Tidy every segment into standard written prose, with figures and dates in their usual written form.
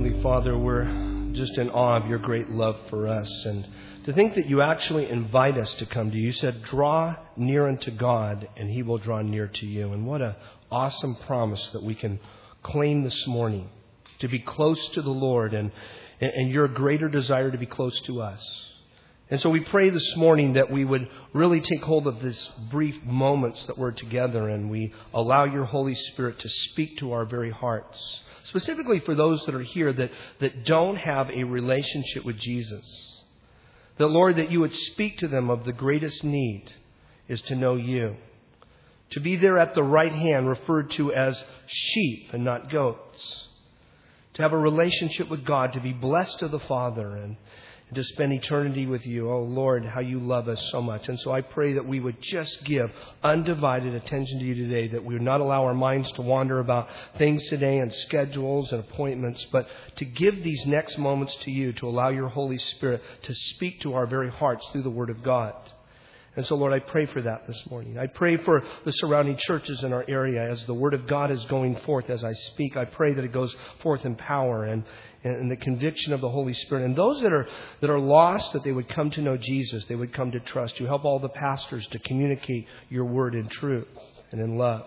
Heavenly Father, we're just in awe of your great love for us. And to think that you actually invite us to come to you. You said, draw near unto God, and He will draw near to you. And what an awesome promise that we can claim this morning, to be close to the Lord and your greater desire to be close to us. And so we pray this morning that we would really take hold of this brief moments that we're together, and we allow your Holy Spirit to speak to our very hearts. Specifically for those that are here that don't have a relationship with Jesus. That, Lord, that you would speak to them of the greatest need is to know you. To be there at the right hand, referred to as sheep and not goats. To have a relationship with God, to be blessed of the Father, and to spend eternity with you. Oh, Lord, how you love us so much. And so I pray that we would just give undivided attention to you today, that we would not allow our minds to wander about things today and schedules and appointments, but to give these next moments to you, to allow your Holy Spirit to speak to our very hearts through the Word of God. And so, Lord, I pray for that this morning. I pray for the surrounding churches in our area as the Word of God is going forth as I speak. I pray that it goes forth in power and the conviction of the Holy Spirit. And those that are lost, that they would come to know Jesus. They would come to trust you. Help all the pastors to communicate your Word in truth and in love.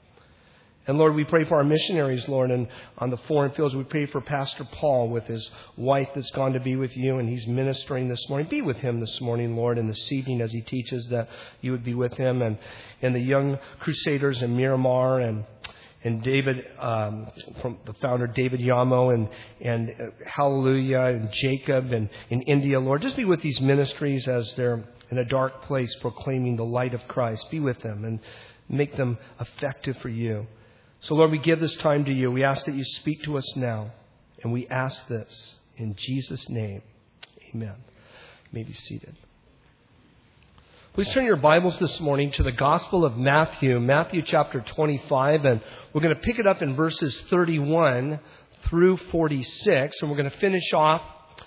And Lord, we pray for our missionaries, Lord, and on the foreign fields. We pray for Pastor Paul with his wife that's gone to be with you, and he's ministering this morning. Be with him this morning, Lord, and this evening as he teaches, that you would be with him, and the young crusaders in Miramar, and David, from the founder, David Yamo, and Hallelujah, and Jacob, and in India, Lord. Just be with these ministries as they're in a dark place proclaiming the light of Christ. Be with them and make them effective for you. So, Lord, we give this time to you. We ask that you speak to us now. And we ask this in Jesus' name. Amen. You may be seated. Please turn your Bibles this morning to the Gospel of Matthew, Matthew chapter 25. And we're going to pick it up in verses 31 through 46. And we're going to finish off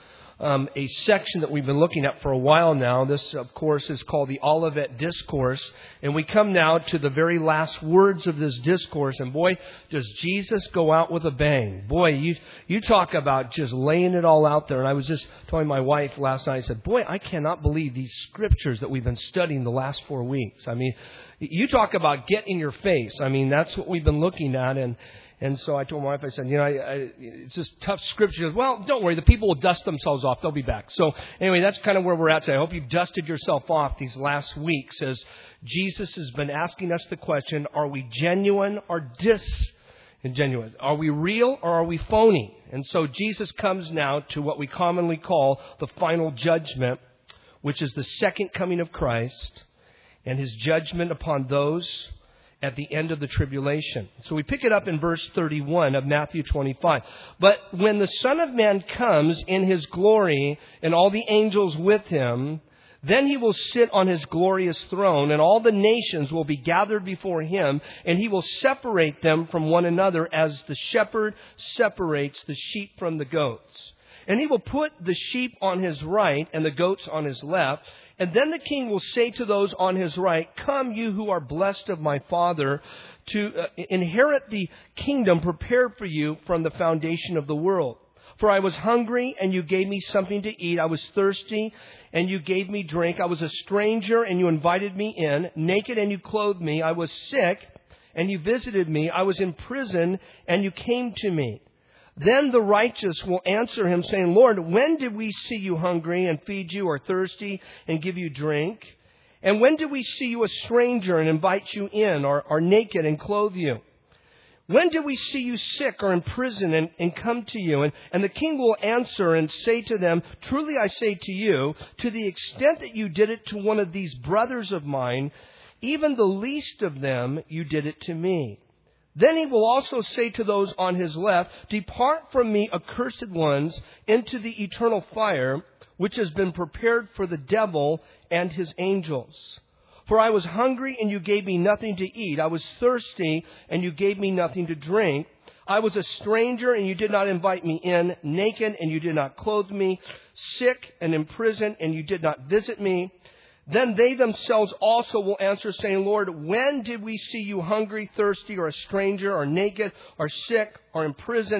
a section that we've been looking at for a while now. This, of course, is called the Olivet Discourse. And we come now to the very last words of this discourse. And boy, does Jesus go out with a bang. Boy, you talk about just laying it all out there. And I was just telling my wife last night, I said, boy, I cannot believe these scriptures that we've been studying the last 4 weeks. I mean, you talk about get in your face. I mean, that's what we've been looking at. And so I told my wife, I said, it's just tough scripture. Well, don't worry. The people will dust themselves off. They'll be back. So anyway, that's kind of where we're at today. I hope you've dusted yourself off these last weeks as Jesus has been asking us the question, are we genuine or disingenuous? Are we real or are we phony? And so Jesus comes now to what we commonly call the final judgment, which is the second coming of Christ and his judgment upon those at the end of the tribulation. So we pick it up in verse 31 of Matthew 25. But when the Son of Man comes in his glory and all the angels with him, then he will sit on his glorious throne, and all the nations will be gathered before him, and he will separate them from one another as the shepherd separates the sheep from the goats. And he will put the sheep on his right and the goats on his left. And then the king will say to those on his right, come, you who are blessed of my Father, to inherit the kingdom prepared for you from the foundation of the world. For I was hungry, and you gave me something to eat. I was thirsty, and you gave me drink. I was a stranger, and you invited me in. Naked, and you clothed me. I was sick, and you visited me. I was in prison, and you came to me. Then the righteous will answer him, saying, Lord, when did we see you hungry and feed you, or thirsty and give you drink? And when did we see you a stranger and invite you in, or naked and clothe you? When did we see you sick or in prison and come to you? And the king will answer and say to them, truly I say to you, to the extent that you did it to one of these brothers of mine, even the least of them, you did it to me. Then he will also say to those on his left, depart from me, accursed ones, into the eternal fire, which has been prepared for the devil and his angels. For I was hungry, and you gave me nothing to eat. I was thirsty, and you gave me nothing to drink. I was a stranger, and you did not invite me in. Naked, and you did not clothe me. Sick and in prison, and you did not visit me. Then they themselves also will answer, saying, Lord, when did we see you hungry, thirsty, or a stranger, or naked, or sick, or in prison,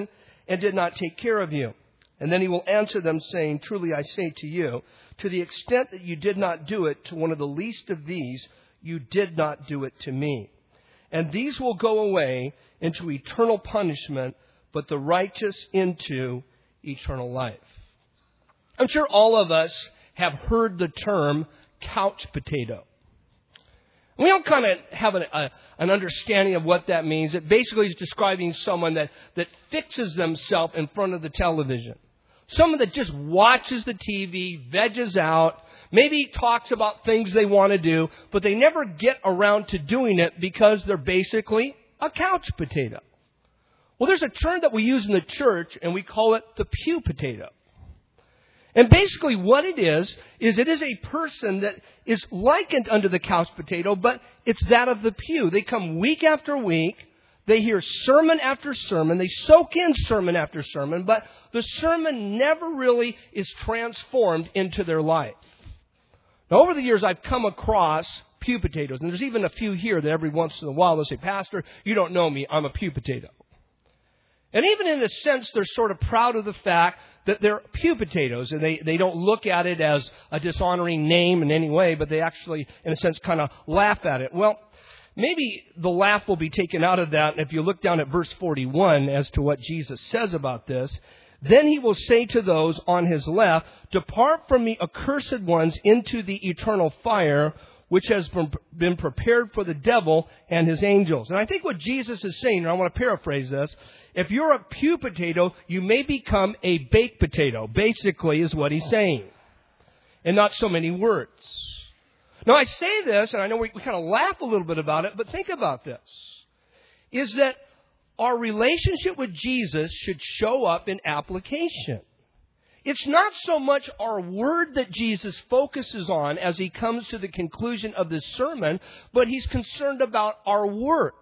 and did not take care of you. And then he will answer them, saying, truly I say to you, to the extent that you did not do it to one of the least of these, you did not do it to me. And these will go away into eternal punishment, but the righteous into eternal life. I'm sure all of us have heard the term couch potato. We all kind of have an understanding of what that means. It basically is describing someone that fixes themselves in front of the television. Someone that just watches the TV, veges out, maybe talks about things they want to do, but they never get around to doing it because they're basically a couch potato. Well, there's a term that we use in the church, and we call it the pew potato. And basically what it is it is a person that is likened unto the couch potato, but it's that of the pew. They come week after week. They hear sermon after sermon. They soak in sermon after sermon, but the sermon never really is transformed into their life. Now, over the years, I've come across pew potatoes, and there's even a few here that every once in a while they'll say, Pastor, you don't know me, I'm a pew potato. And even in a sense, they're sort of proud of the fact that they're pew potatoes, and they don't look at it as a dishonoring name in any way, but they actually, in a sense, kind of laugh at it. Well, maybe the laugh will be taken out of that. And if you look down at verse 41 as to what Jesus says about this, then he will say to those on his left, depart from me, accursed ones, into the eternal fire, which has been prepared for the devil and his angels. And I think what Jesus is saying, and I want to paraphrase this, if you're a pew potato, you may become a baked potato, basically is what he's saying. And not so many words. Now, I say this, and I know we kind of laugh a little bit about it, but think about this. Is that our relationship with Jesus should show up in application. It's not so much our word that Jesus focuses on as he comes to the conclusion of this sermon, but he's concerned about our works.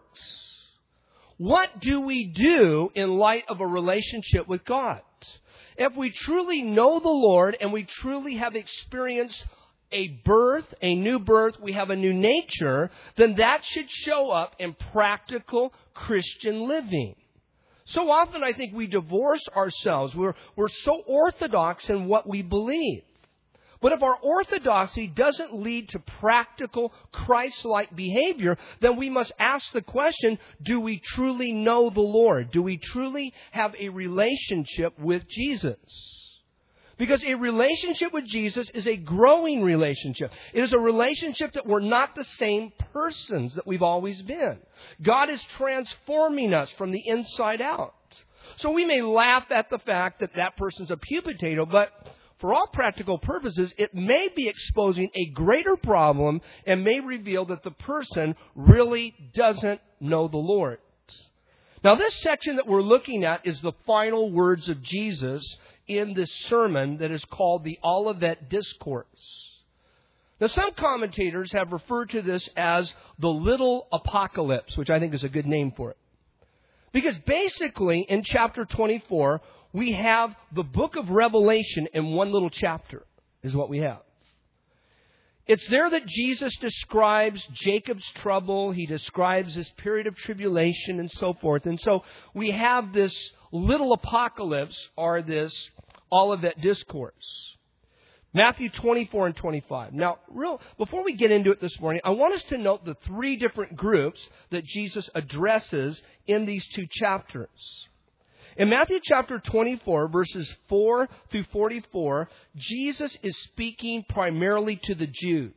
What do we do in light of a relationship with God? If we truly know the Lord and we truly have experienced a birth, a new birth, we have a new nature, then that should show up in practical Christian living. So often I think we divorce ourselves. We're so orthodox in what we believe. But if our orthodoxy doesn't lead to practical Christ-like behavior, then we must ask the question, do we truly know the Lord? Do we truly have a relationship with Jesus? Because a relationship with Jesus is a growing relationship. It is a relationship that we're not the same persons that we've always been. God is transforming us from the inside out. So we may laugh at the fact that that person's a pew potato, but for all practical purposes, it may be exposing a greater problem and may reveal that the person really doesn't know the Lord. Now, this section that we're looking at is the final words of Jesus in this sermon that is called the Olivet Discourse. Now, some commentators have referred to this as the little apocalypse, which I think is a good name for it. Because basically, in chapter 24, we have the book of Revelation in one little chapter, is what we have. It's there that Jesus describes Jacob's trouble. He describes this period of tribulation and so forth. And so we have this little apocalypse, or this Olivet Discourse. Matthew 24 and 25. Now, before we get into it this morning, I want us to note the three different groups that Jesus addresses in these two chapters. In Matthew chapter 24, verses 4 through 44, Jesus is speaking primarily to the Jews.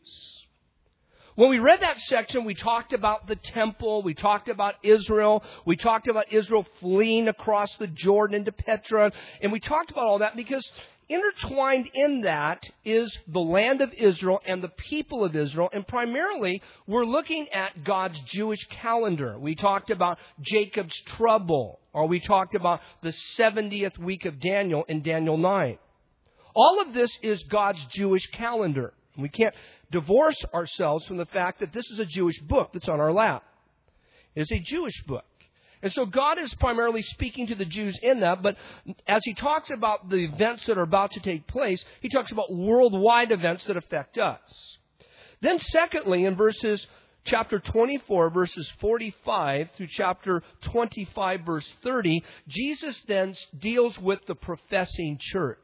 When we read that section, we talked about the temple, we talked about Israel, we talked about Israel fleeing across the Jordan into Petra, and we talked about all that because intertwined in that is the land of Israel and the people of Israel, and primarily we're looking at God's Jewish calendar. We talked about Jacob's trouble, or we talked about the 70th week of Daniel in Daniel 9. All of this is God's Jewish calendar. We can't divorce ourselves from the fact that this is a Jewish book that's on our lap. It's a Jewish book. And so God is primarily speaking to the Jews in that, but as he talks about the events that are about to take place, he talks about worldwide events that affect us. Then secondly, in verses chapter 24, verses 45 through chapter 25, verse 30, Jesus then deals with the professing church.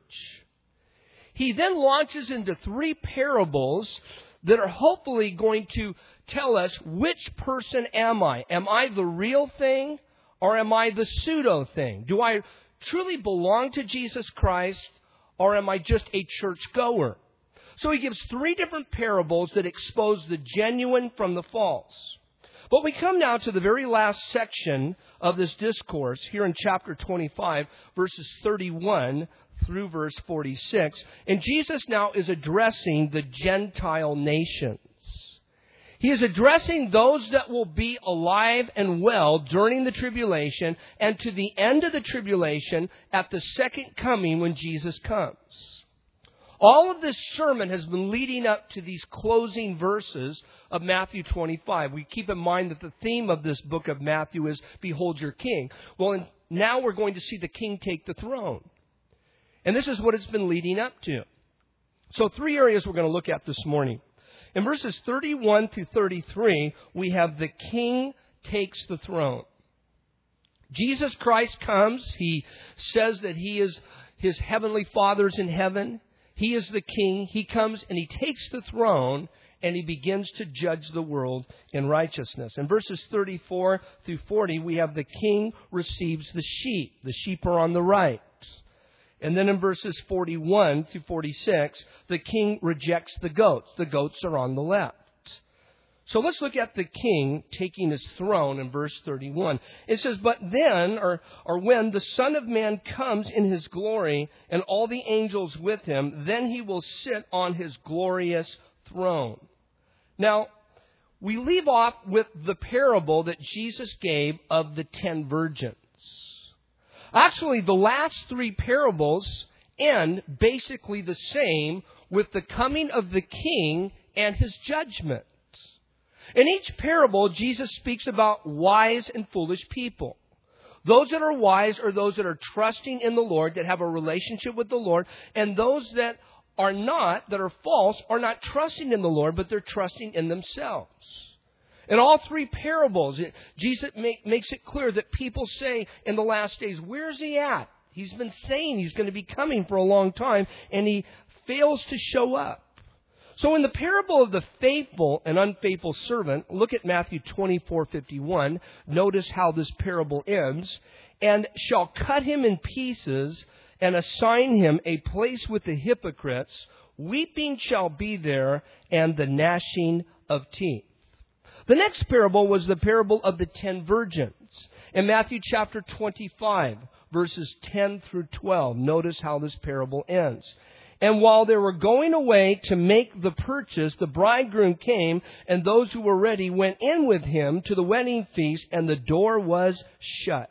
He then launches into 3 parables that are hopefully going to tell us, which person am I? Am I the real thing, or am I the pseudo thing? Do I truly belong to Jesus Christ, or am I just a churchgoer? So he gives 3 different parables that expose the genuine from the false. But we come now to the very last section of this discourse here in chapter 25, verses 31 through verse 46. And Jesus now is addressing the Gentile nations. He is addressing those that will be alive and well during the tribulation and to the end of the tribulation at the second coming when Jesus comes. All of this sermon has been leading up to these closing verses of Matthew 25. We keep in mind that the theme of this book of Matthew is Behold Your King. Well, now we're going to see the King take the throne. And this is what it's been leading up to. So 3 areas we're going to look at this morning. In verses 31 through 33, we have the King takes the throne. Jesus Christ comes. He says that He is His heavenly Father's in heaven. He is the King. He comes and He takes the throne and He begins to judge the world in righteousness. In verses 34 through 40, we have the King receives the sheep. The sheep are on the right. And then in verses 41 through 46, the King rejects the goats. The goats are on the left. So let's look at the King taking His throne in verse 31. It says, But then, or when the Son of Man comes in His glory and all the angels with Him, then He will sit on His glorious throne. Now, we leave off with the parable that Jesus gave of the 10 virgins. Actually, the last 3 parables end basically the same with the coming of the King and His judgment. In each parable, Jesus speaks about wise and foolish people. Those that are wise are those that are trusting in the Lord, that have a relationship with the Lord, and those that are not, that are false, are not trusting in the Lord, but they're trusting in themselves. In all 3 parables, Jesus makes it clear that people say in the last days, where's He at? He's been saying He's going to be coming for a long time, and He fails to show up. So in the parable of the faithful and unfaithful servant, look at Matthew 24:51. Notice how this parable ends. And shall cut him in pieces and assign him a place with the hypocrites. Weeping shall be there and the gnashing of teeth. The next parable was the parable of the 10 virgins. In Matthew chapter 25, verses 10 through 12, notice how this parable ends. And while they were going away to make the purchase, the bridegroom came, and those who were ready went in with him to the wedding feast, and the door was shut.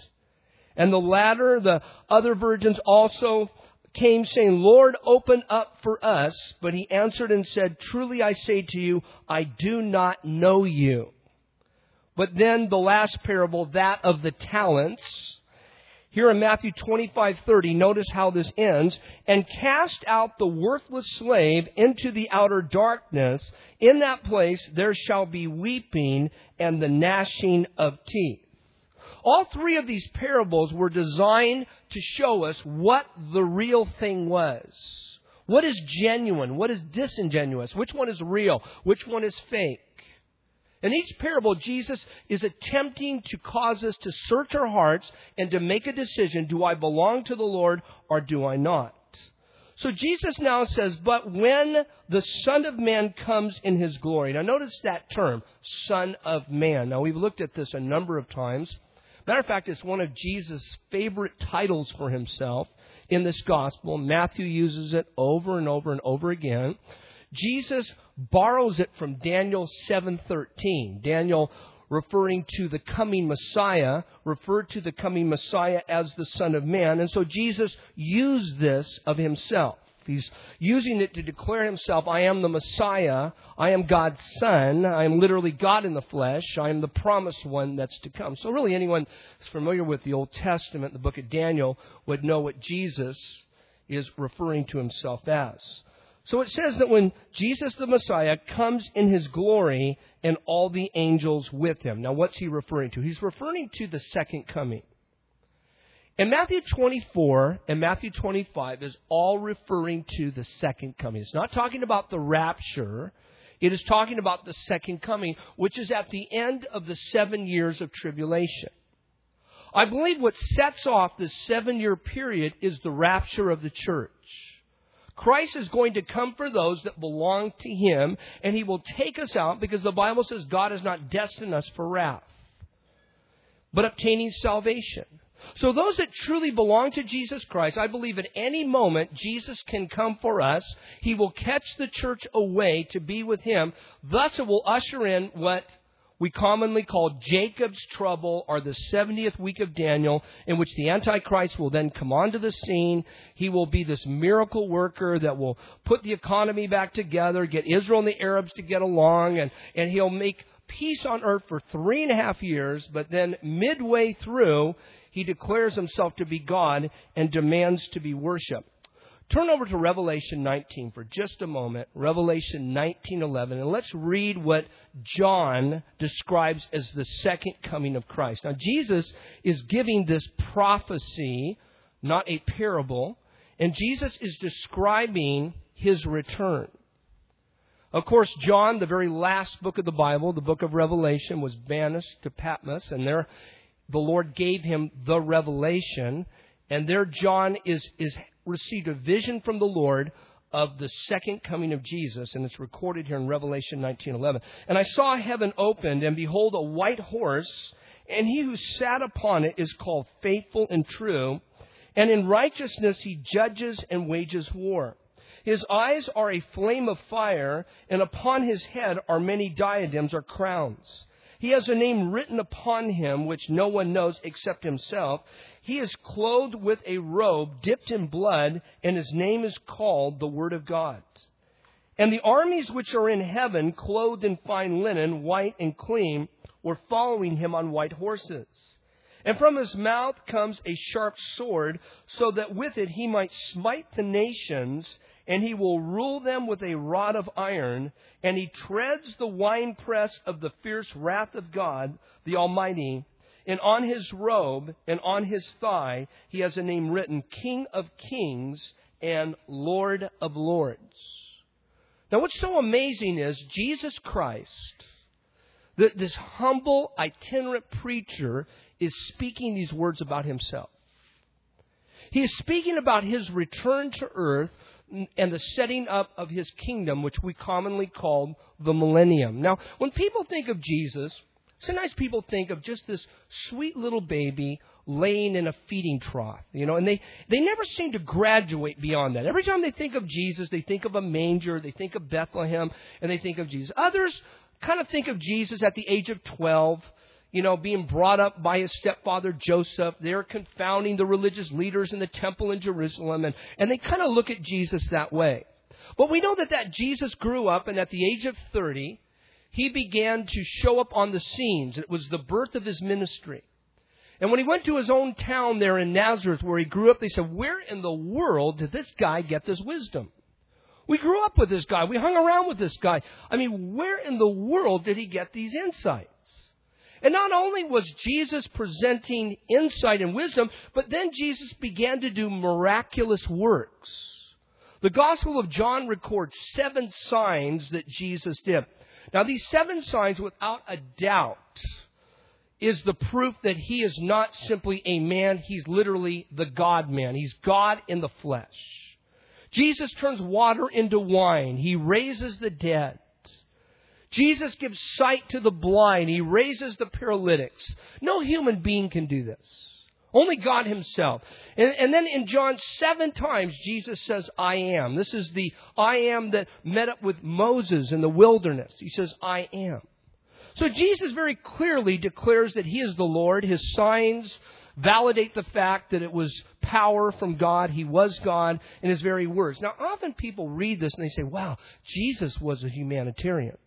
And the other virgins also came, saying, Lord, open up for us. But He answered and said, Truly I say to you, I do not know you. But then the last parable, that of the talents. Here in Matthew 25:30, notice how this ends. And cast out the worthless slave into the outer darkness. In that place there shall be weeping and the gnashing of teeth. All 3 of these parables were designed to show us what the real thing was. What is genuine? What is disingenuous? Which one is real? Which one is fake? In each parable, Jesus is attempting to cause us to search our hearts and to make a decision. Do I belong to the Lord or do I not? So Jesus now says, but when the Son of Man comes in His glory. Now notice that term, Son of Man. Now we've looked at this a number of times. Matter of fact, it's one of Jesus' favorite titles for Himself in this gospel. Matthew uses it over and over and over again. Jesus borrows it from Daniel 7:13. Daniel, referring to the coming Messiah, referred to the coming Messiah as the Son of Man. And so Jesus used this of Himself. He's using it to declare Himself, I am the Messiah, I am God's Son, I am literally God in the flesh, I am the promised one that's to come. So really anyone who's familiar with the Old Testament, the book of Daniel, would know what Jesus is referring to Himself as. So it says that when Jesus the Messiah comes in His glory and all the angels with Him. Now what's He referring to? He's referring to the second coming. And Matthew 24 and Matthew 25 is all referring to the second coming. It's not talking about the rapture. It is talking about the second coming, which is at the end of the 7 years of tribulation. I believe what sets off this 7-year period is the rapture of the church. Christ is going to come for those that belong to Him, and He will take us out because the Bible says God has not destined us for wrath, but obtaining salvation. So those that truly belong to Jesus Christ, I believe at any moment Jesus can come for us. He will catch the church away to be with Him. Thus it will usher in what we commonly call Jacob's trouble, or the 70th week of Daniel, in which the Antichrist will then come onto the scene. He will be this miracle worker that will put the economy back together, get Israel and the Arabs to get along, and he'll make peace on earth for 3.5 years, but then midway through, He declares Himself to be God and demands to be worshipped. Turn over to Revelation 19 for just a moment. Revelation 19:11. And let's read what John describes as the second coming of Christ. Now, Jesus is giving this prophecy, not a parable. And Jesus is describing His return. Of course, John, the very last book of the Bible, the book of Revelation, was banished to Patmos. And there the Lord gave him the revelation. And there John is received a vision from the Lord of the second coming of Jesus, and it's recorded here in Revelation 19:11. And I saw heaven opened, and behold, a white horse, and He who sat upon it is called Faithful and True, and in righteousness He judges and wages war. His eyes are a flame of fire, and upon His head are many diadems or crowns. He has a name written upon Him which no one knows except Himself. He is clothed with a robe dipped in blood, and His name is called the Word of God. And the armies which are in heaven, clothed in fine linen, white and clean, were following Him on white horses. And from His mouth comes a sharp sword, so that with it He might smite the nations, and He will rule them with a rod of iron, and He treads the winepress of the fierce wrath of God, the Almighty. And on His robe and on His thigh He has a name written, King of Kings and Lord of Lords. Now what's so amazing is Jesus Christ, this humble itinerant preacher, is speaking these words about Himself. He is speaking about His return to earth and the setting up of His kingdom, which we commonly call the millennium. Now, when people think of Jesus, sometimes people think of just this sweet little baby laying in a feeding trough, and they never seem to graduate beyond that. Every time they think of Jesus, they think of a manger, they think of Bethlehem, and they think of Jesus. Others kind of think of Jesus at the age of 12, being brought up by his stepfather Joseph. They're confounding the religious leaders in the temple in Jerusalem, and they kind of look at Jesus that way. But we know that Jesus grew up, and at the age of 30, He began to show up on the scenes. It was the birth of His ministry. And when He went to His own town there in Nazareth where He grew up, they said, where in the world did this guy get this wisdom? We grew up with this guy. We hung around with this guy. I mean, where in the world did he get these insights? And not only was Jesus presenting insight and wisdom, but then Jesus began to do miraculous works. The Gospel of John records 7 signs that Jesus did. Now, these 7 signs, without a doubt, is the proof that He is not simply a man. He's literally the God-man. He's God in the flesh. Jesus turns water into wine. He raises the dead. Jesus gives sight to the blind. He raises the paralytics. No human being can do this. Only God Himself. And then in John 7 times, Jesus says, I am. This is the I am that met up with Moses in the wilderness. He says, I am. So Jesus very clearly declares that He is the Lord. His signs validate the fact that it was power from God. He was God in His very words. Now, often people read this and they say, wow, Jesus was a humanitarian.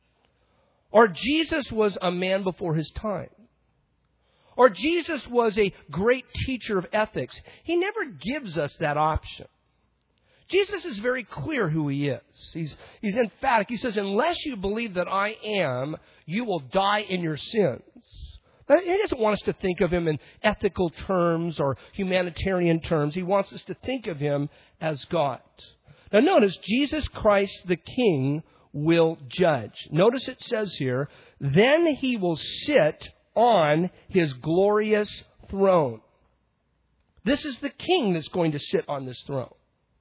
Or Jesus was a man before his time. Or Jesus was a great teacher of ethics. He never gives us that option. Jesus is very clear who He is. He's emphatic. He says, unless you believe that I am, you will die in your sins. He doesn't want us to think of Him in ethical terms or humanitarian terms. He wants us to think of Him as God. Now notice, Jesus Christ the King will judge. Notice it says here, then He will sit on His glorious throne. This is the King that's going to sit on this throne.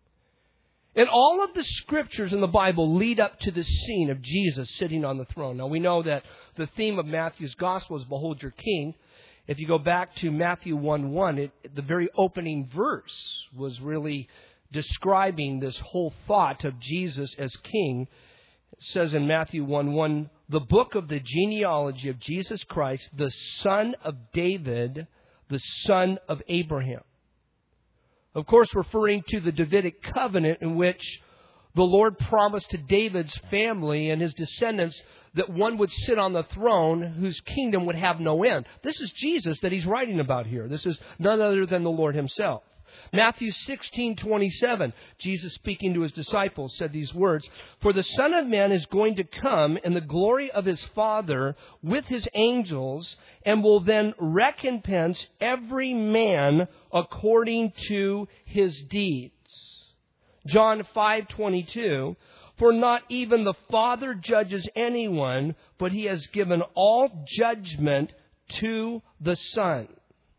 And all of the scriptures in the Bible lead up to this scene of Jesus sitting on the throne. Now we know that the theme of Matthew's Gospel is Behold your King. If you go back to Matthew 1:1, the very opening verse was really describing this whole thought of Jesus as King. It says in Matthew 1:1, the book of the genealogy of Jesus Christ, the son of David, the son of Abraham. Of course, referring to the Davidic covenant in which the Lord promised to David's family and his descendants that one would sit on the throne whose kingdom would have no end. This is Jesus that He's writing about here. This is none other than the Lord Himself. Matthew 16:27, Jesus speaking to His disciples said these words, for the Son of Man is going to come in the glory of His Father with His angels and will then recompense every man according to his deeds. John 5:22, for not even the Father judges anyone, but He has given all judgment to the Son.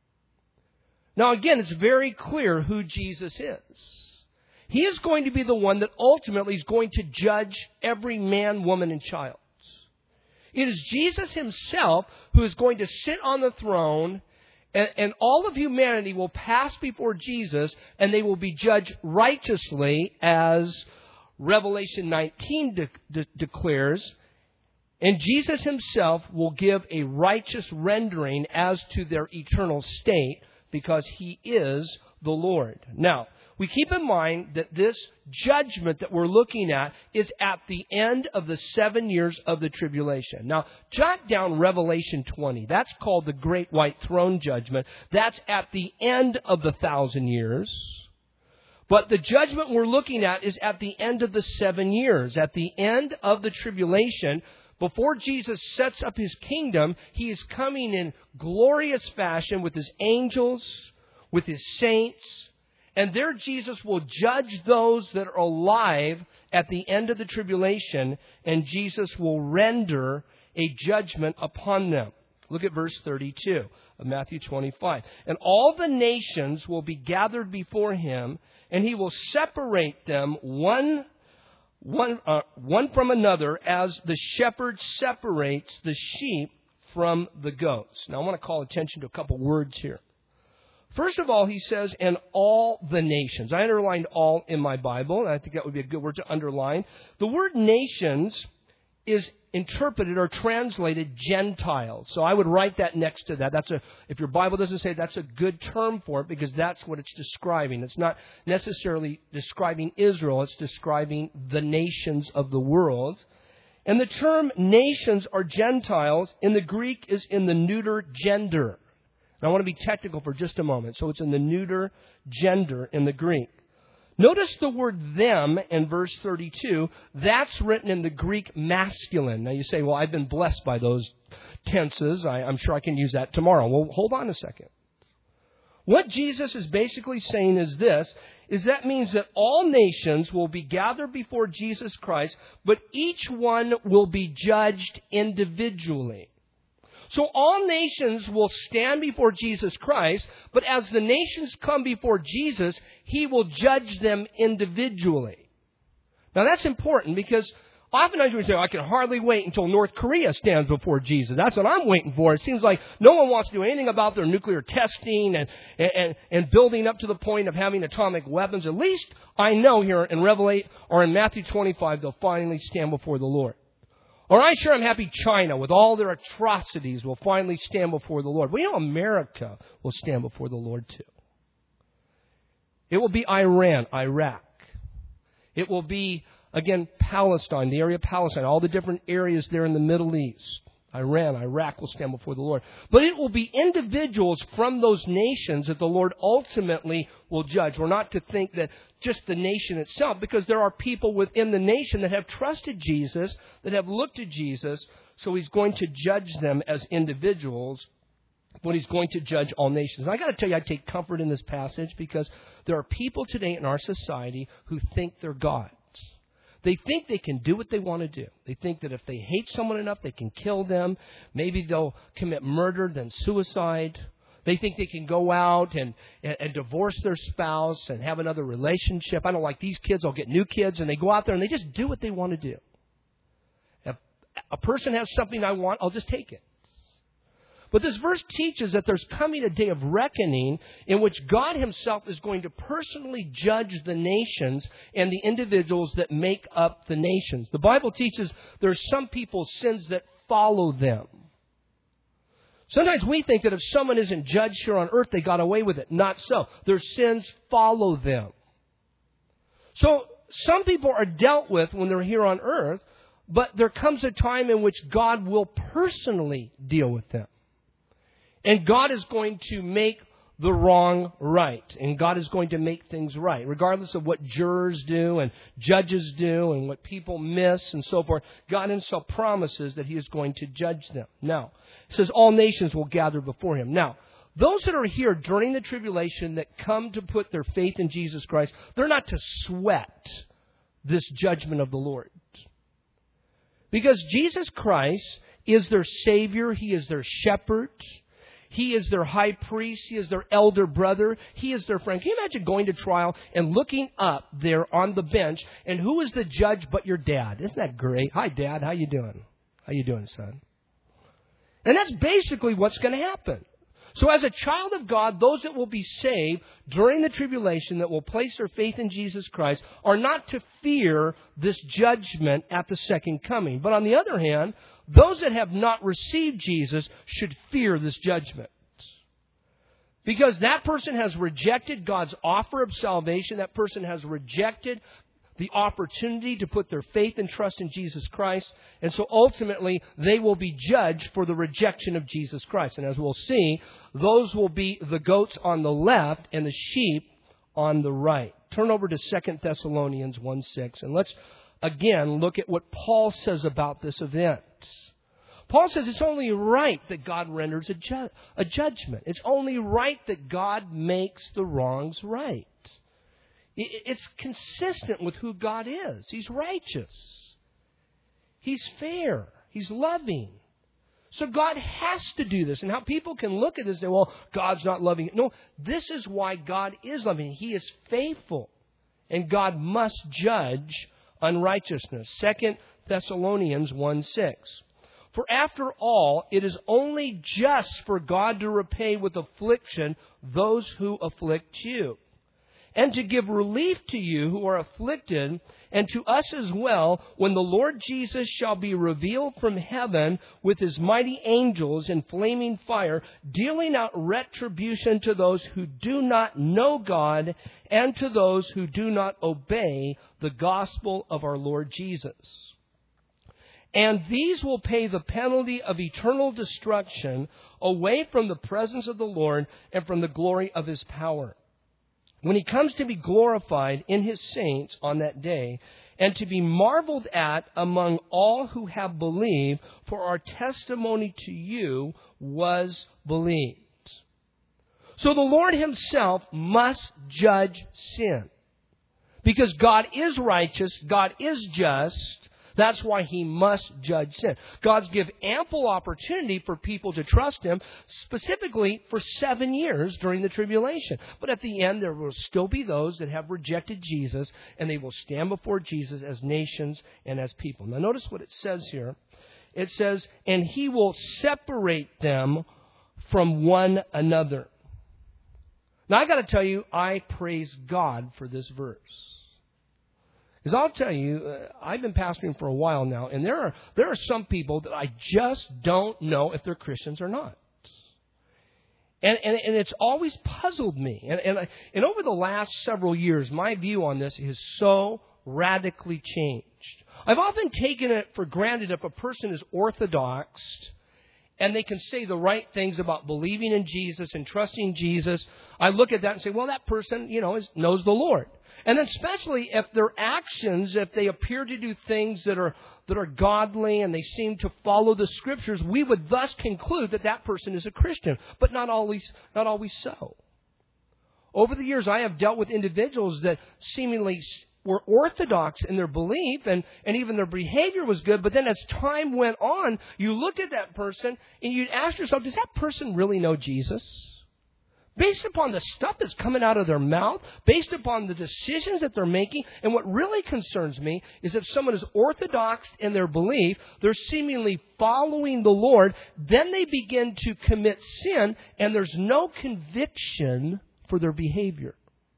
Now again, it's very clear who Jesus is. He is going to be the one that ultimately is going to judge every man, woman, and child. It is Jesus Himself who is going to sit on the throne, and all of humanity will pass before Jesus, and they will be judged righteously, as Revelation 19 declares. And Jesus Himself will give a righteous rendering as to their eternal state, because He is the Lord. Now, we keep in mind that this judgment that we're looking at is at the end of the 7 years of the tribulation. Now, jot down Revelation 20. That's called the Great White Throne Judgment. That's at the end of the 1,000 years. But the judgment we're looking at is at the end of the 7 years. At the end of the tribulation, before Jesus sets up His kingdom, He is coming in glorious fashion with His angels, with His saints. And there Jesus will judge those that are alive at the end of the tribulation. And Jesus will render a judgment upon them. Look at verse 32 of Matthew 25. And all the nations will be gathered before Him, and He will separate them one from another, as the shepherd separates the sheep from the goats. Now, I want to call attention to a couple words here. First of all, He says, and all the nations. I underlined all in my Bible, and I think that would be a good word to underline. The word nations is interpreted or translated Gentiles. So I would write that next to that. If your Bible doesn't say it, that's a good term for it, because that's what it's describing. It's not necessarily describing Israel. It's describing the nations of the world. And the term nations or Gentiles in the Greek is in the neuter gender. And I want to be technical for just a moment. So it's in the neuter gender in the Greek. Notice the word them in verse 32. That's written in the Greek masculine. Now you say, well, I've been blessed by those tenses. I'm sure I can use that tomorrow. Well, hold on a second. What Jesus is basically saying is this, is that means that all nations will be gathered before Jesus Christ, but each one will be judged individually. So all nations will stand before Jesus Christ, but as the nations come before Jesus, He will judge them individually. Now that's important, because oftentimes we say, I can hardly wait until North Korea stands before Jesus. That's what I'm waiting for. It seems like no one wants to do anything about their nuclear testing and building up to the point of having atomic weapons. At least I know here in Revelation or in Matthew 25, they'll finally stand before the Lord. All right, sure, I'm happy China, with all their atrocities, will finally stand before the Lord. Well, you know, America will stand before the Lord too. It will be Iran, Iraq. It will be, again, Palestine, the area of Palestine, all the different areas there in the Middle East. Iran, Iraq will stand before the Lord. But it will be individuals from those nations that the Lord ultimately will judge. We're not to think that just the nation itself, because there are people within the nation that have trusted Jesus, that have looked to Jesus, so He's going to judge them as individuals, but He's going to judge all nations. And I got to tell you, I take comfort in this passage because there are people today in our society who think they're gods. They think they can do what they want to do. They think that if they hate someone enough, they can kill them. Maybe they'll commit murder, then suicide. They think they can go out and divorce their spouse and have another relationship. I don't like these kids, I'll get new kids. And they go out there and they just do what they want to do. If a person has something I want, I'll just take it. But this verse teaches that there's coming a day of reckoning in which God Himself is going to personally judge the nations and the individuals that make up the nations. The Bible teaches there are some people's sins that follow them. Sometimes we think that if someone isn't judged here on earth, they got away with it. Not so. Their sins follow them. So some people are dealt with when they're here on earth, but there comes a time in which God will personally deal with them. And God is going to make the wrong right. And God is going to make things right. Regardless of what jurors do and judges do and what people miss and so forth, God Himself promises that He is going to judge them. Now, it says all nations will gather before Him. Now, those that are here during the tribulation that come to put their faith in Jesus Christ, they're not to sweat this judgment of the Lord. Because Jesus Christ is their Savior. He is their shepherd. He is their high priest. He is their elder brother. He is their friend. Can you imagine going to trial and looking up there on the bench, and who is the judge but your dad? Isn't that great? Hi, Dad. How you doing? How you doing, son? And that's basically what's going to happen. So as a child of God, those that will be saved during the tribulation, that will place their faith in Jesus Christ, are not to fear this judgment at the second coming. But on the other hand, those that have not received Jesus should fear this judgment. Because that person has rejected God's offer of salvation. That person has rejected the opportunity to put their faith and trust in Jesus Christ. And so ultimately, they will be judged for the rejection of Jesus Christ. And as we'll see, those will be the goats on the left and the sheep on the right. Turn over to 2 Thessalonians 1:6. And let's again look at what Paul says about this event. Paul says it's only right that God renders a judgment. It's only right that God makes the wrongs right. It's consistent with who God is. He's righteous. He's fair. He's loving. So God has to do this. And how people can look at this and say, well, God's not loving. No, this is why God is loving. He is faithful. And God must judge unrighteousness. 2 Thessalonians 1:6. For after all, it is only just for God to repay with affliction those who afflict you, and to give relief to you who are afflicted, and to us as well, when the Lord Jesus shall be revealed from heaven with His mighty angels in flaming fire, dealing out retribution to those who do not know God, and to those who do not obey the gospel of our Lord Jesus. And these will pay the penalty of eternal destruction away from the presence of the Lord and from the glory of His power, when He comes to be glorified in His saints on that day, and to be marveled at among all who have believed, for our testimony to you was believed. So the Lord Himself must judge sin. Because God is righteous, God is just. That's why He must judge sin. God's give ample opportunity for people to trust Him, specifically for 7 years during the tribulation. But at the end, there will still be those that have rejected Jesus, and they will stand before Jesus as nations and as people. Now notice what it says here. It says, and He will separate them from one another. Now I got to tell you, I praise God for this verse. Because I'll tell you, I've been pastoring for a while now, and there are some people that I just don't know if they're Christians or not. And it's always puzzled me. And over the last several years, my view on this has so radically changed. I've often taken it for granted if a person is orthodox and they can say the right things about believing in Jesus and trusting Jesus, I look at that and say, well, that person, knows the Lord. And then especially if their actions, if they appear to do things that are godly and they seem to follow the Scriptures, we would thus conclude that that person is a Christian. But not always so. Over the years, I have dealt with individuals that seemingly were orthodox in their belief and even their behavior was good. But then as time went on, you look at that person and you'd ask yourself, does that person really know Jesus? Based upon the stuff that's coming out of their mouth, based upon the decisions that they're making. And what really concerns me is if someone is orthodox in their belief, they're seemingly following the Lord, then they begin to commit sin and there's no conviction for their behavior.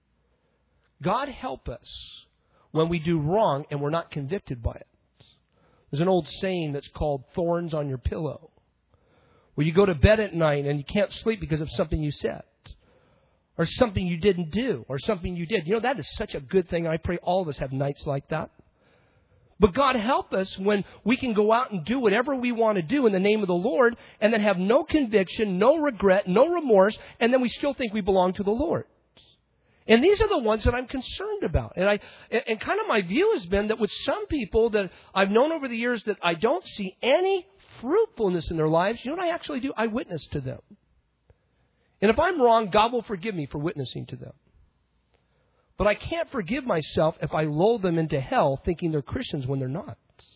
God help us when we do wrong and we're not convicted by it. There's an old saying that's called thorns on your pillow, where you go to bed at night and you can't sleep because of something you said, or something you didn't do, or something you did. That is such a good thing. I pray all of us have nights like that. But God help us when we can go out and do whatever we want to do in the name of the Lord and then have no conviction, no regret, no remorse, and then we still think we belong to the Lord. And these are the ones that I'm concerned about. And kind of my view has been that with some people that I've known over the years that I don't see any fruitfulness in their lives, you know what I actually do? I witness to them. And if I'm wrong, God will forgive me for witnessing to them. But I can't forgive myself if I lull them into hell thinking they're Christians when they're not.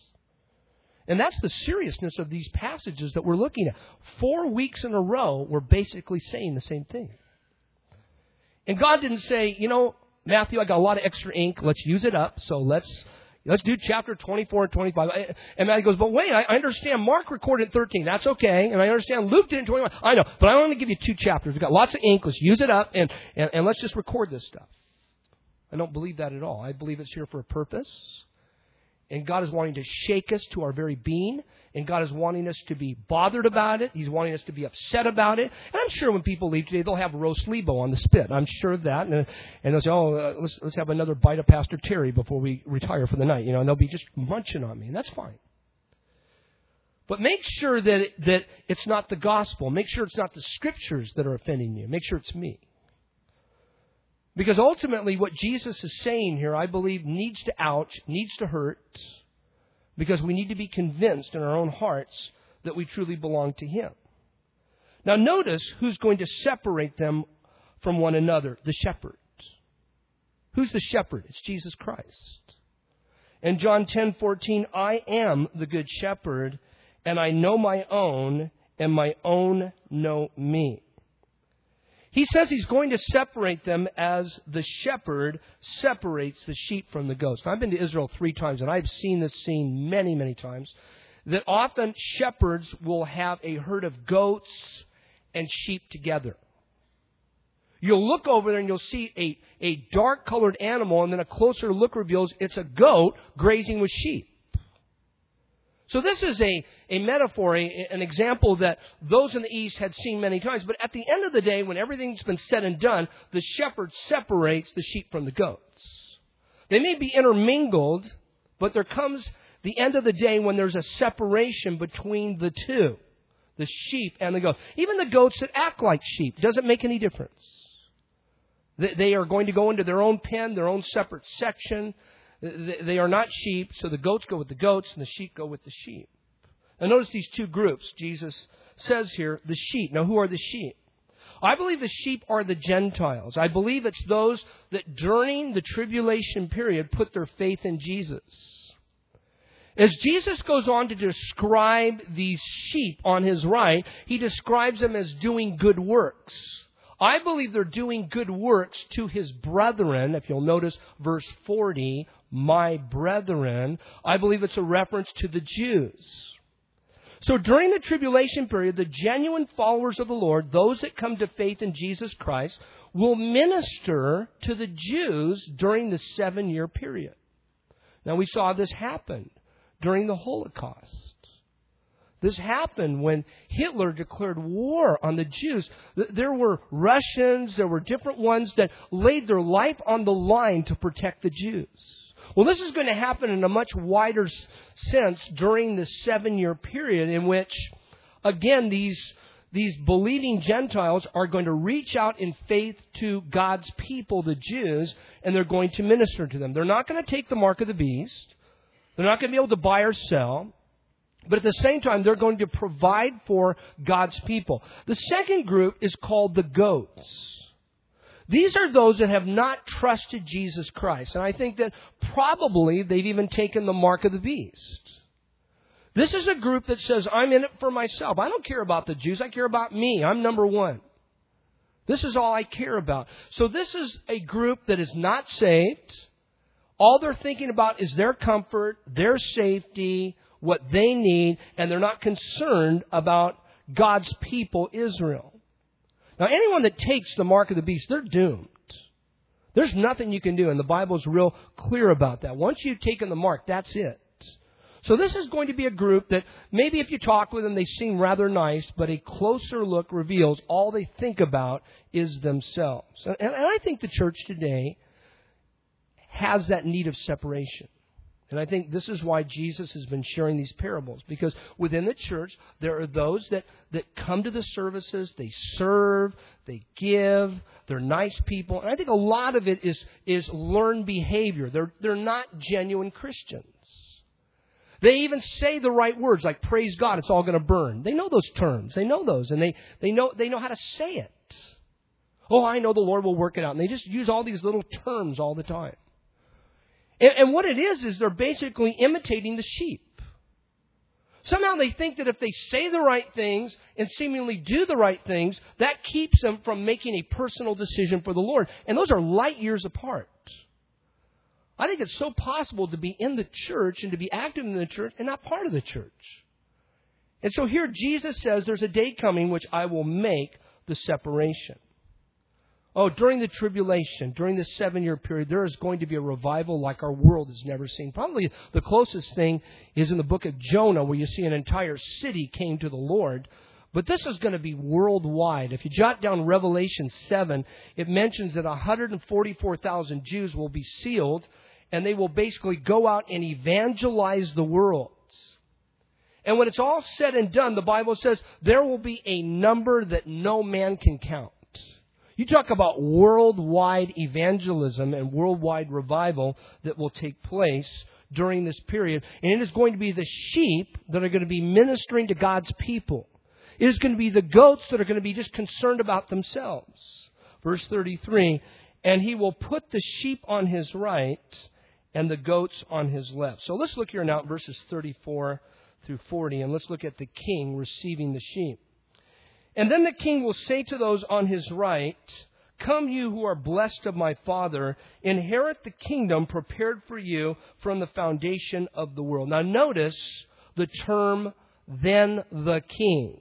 And that's the seriousness of these passages that we're looking at. 4 weeks in a row, we're basically saying the same thing. And God didn't say, Matthew, I got a lot of extra ink. Let's use it up. So let's do chapter 24 and 25. And Matthew goes, but wait, I understand Mark recorded 13. That's okay. And I understand Luke did in 21. I know, but I want to give you 2 chapters. We've got lots of ink. Let's use it up and let's just record this stuff. I don't believe that at all. I believe it's here for a purpose. And God is wanting to shake us to our very being. And God is wanting us to be bothered about it. He's wanting us to be upset about it. And I'm sure when people leave today, they'll have roast lebo on the spit. I'm sure of that. And they'll say, let's have another bite of Pastor Terry before we retire for the night. And they'll be just munching on me. And that's fine. But make sure that it's not the gospel. Make sure it's not the Scriptures that are offending you. Make sure it's me. Because ultimately what Jesus is saying here, I believe, needs to ouch, needs to hurt, because we need to be convinced in our own hearts that we truly belong to Him. Now notice who's going to separate them from one another, the shepherd. Who's the shepherd? It's Jesus Christ. In John 10:14, I am the good shepherd, and I know my own, and my own know me. He says He's going to separate them as the shepherd separates the sheep from the goats. Now, I've been to Israel 3 times, and I've seen this scene many, many times, that often shepherds will have a herd of goats and sheep together. You'll look over there and you'll see a dark-colored animal, and then a closer look reveals it's a goat grazing with sheep. So this is a metaphor, an example that those in the East had seen many times. But at the end of the day, when everything's been said and done, the shepherd separates the sheep from the goats. They may be intermingled, but there comes the end of the day when there's a separation between the two, the sheep and the goats. Even the goats that act like sheep, doesn't make any difference. They are going to go into their own pen, their own separate section. They are not sheep, so the goats go with the goats and the sheep go with the sheep. Now notice these 2 groups. Jesus says here, the sheep. Now who are the sheep? I believe the sheep are the Gentiles. I believe it's those that during the tribulation period put their faith in Jesus. As Jesus goes on to describe these sheep on His right, He describes them as doing good works. I believe they're doing good works to His brethren. If you'll notice verse 40, my brethren, I believe it's a reference to the Jews. So during the tribulation period, the genuine followers of the Lord, those that come to faith in Jesus Christ, will minister to the Jews during the 7-year period. Now we saw this happen during the Holocaust. This happened when Hitler declared war on the Jews. There were Russians, there were different ones that laid their life on the line to protect the Jews. Well, this is going to happen in a much wider sense during the 7-year period in which again, these believing Gentiles are going to reach out in faith to God's people, the Jews, and they're going to minister to them. They're not going to take the mark of the beast. They're not going to be able to buy or sell. But at the same time, they're going to provide for God's people. The second group is called the goats. These are those that have not trusted Jesus Christ. And I think that probably they've even taken the mark of the beast. This is a group that says, I'm in it for myself. I don't care about the Jews. I care about me. I'm number one. This is all I care about. So this is a group that is not saved. All they're thinking about is their comfort, their safety, what they need, and they're not concerned about God's people, Israel. Now, anyone that takes the mark of the beast, they're doomed. There's nothing you can do, and the Bible is real clear about that. Once you've taken the mark, that's it. So this is going to be a group that maybe if you talk with them, they seem rather nice, but a closer look reveals all they think about is themselves. And I think the church today has that need of separation. And I think this is why Jesus has been sharing these parables. Because within the church, there are those that come to the services, they serve, they give, they're nice people. And I think a lot of it is learned behavior. They're not genuine Christians. They even say the right words, like praise God, it's all going to burn. They know those terms. They know those, and they know how to say it. Oh, I know the Lord will work it out. And they just use all these little terms all the time. And what it is they're basically imitating the sheep. Somehow they think that if they say the right things and seemingly do the right things, that keeps them from making a personal decision for the Lord. And those are light years apart. I think it's so possible to be in the church and to be active in the church and not part of the church. And so here Jesus says there's a day coming which I will make the separation. Oh, during the tribulation, during this 7-year period, there is going to be a revival like our world has never seen. Probably the closest thing is in the book of Jonah, where you see an entire city came to the Lord. But this is going to be worldwide. If you jot down Revelation 7, it mentions that 144,000 Jews will be sealed, and they will basically go out and evangelize the world. And when it's all said and done, the Bible says there will be a number that no man can count. You talk about worldwide evangelism and worldwide revival that will take place during this period. And it is going to be the sheep that are going to be ministering to God's people. It is going to be the goats that are going to be just concerned about themselves. Verse 33, and he will put the sheep on his right and the goats on his left. So let's look here now at verses 34 through 40, and let's look at the king receiving the sheep. And then the king will say to those on his right, come you who are blessed of my Father, inherit the kingdom prepared for you from the foundation of the world. Now notice the term, then the king.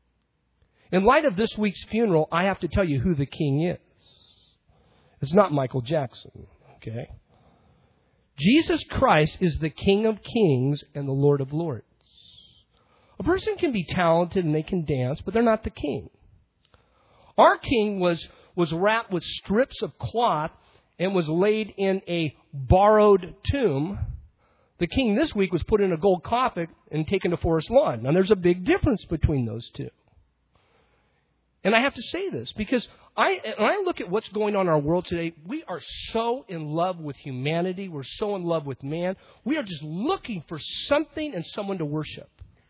In light of this week's funeral, I have to tell you who the king is. It's not Michael Jackson, okay? Jesus Christ is the King of Kings and the Lord of Lords. A person can be talented and they can dance, but they're not the king. Our king was wrapped with strips of cloth and was laid in a borrowed tomb. The king this week was put in a gold coffin and taken to Forest Lawn. Now, there's a big difference between those two. And I have to say this because when I look at what's going on in our world today, we are so in love with humanity. We're so in love with man. We are just looking for something and someone to worship.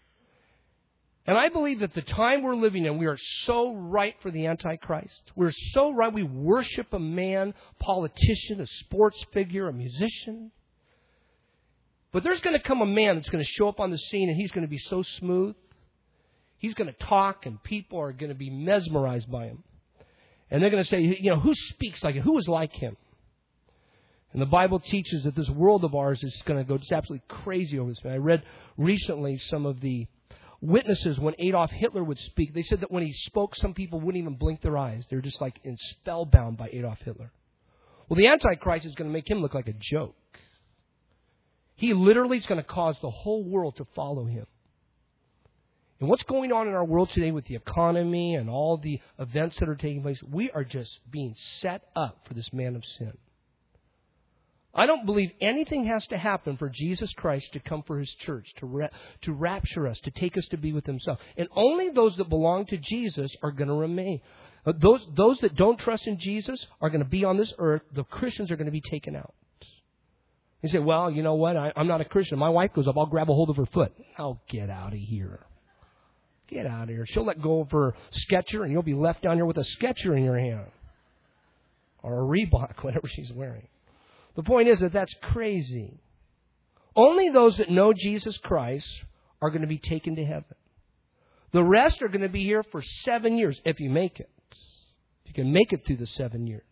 And I believe that the time we're living in, we are so right for the Antichrist. We're so right. We worship a man, politician, a sports figure, a musician. But there's going to come a man that's going to show up on the scene, and he's going to be so smooth. He's going to talk, and people are going to be mesmerized by him. And they're going to say, you know, who speaks like him? Who is like him? And the Bible teaches that this world of ours is going to go just absolutely crazy over this man. I read recently some of the witnesses when Adolf Hitler would speak. They said that when he spoke, some people wouldn't even blink their eyes. They were just like spellbound by Adolf Hitler. Well, the Antichrist is going to make him look like a joke. He literally is going to cause the whole world to follow him. And what's going on in our world today with the economy and all the events that are taking place, we are just being set up for this man of sin. I don't believe anything has to happen for Jesus Christ to come for His church, to rapture us, to take us to be with Himself. And only those that belong to Jesus are going to remain. Those that don't trust in Jesus are going to be on this earth. The Christians are going to be taken out. You say, well, you know what? I'm not a Christian. My wife goes up. I'll grab a hold of her foot. Oh, get out of here. Get out of here. She'll let go of her Sketcher, and you'll be left down here with a Sketcher in your hand. Or a Reebok, whatever she's wearing. The point is that that's crazy. Only those that know Jesus Christ are going to be taken to heaven. The rest are going to be here for 7 years, if you make it. If you can make it through the 7 years.